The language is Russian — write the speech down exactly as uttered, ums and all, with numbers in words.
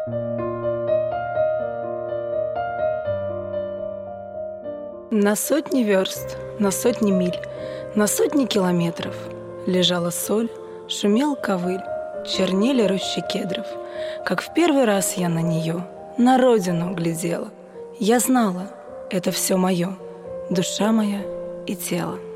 На сотни верст, на сотни миль, на сотни километров лежала соль, шумел ковыль, чернели рощи кедров. Как в первый раз я на нее, на родину глядела. Я знала, это все мое, душа моя и тело.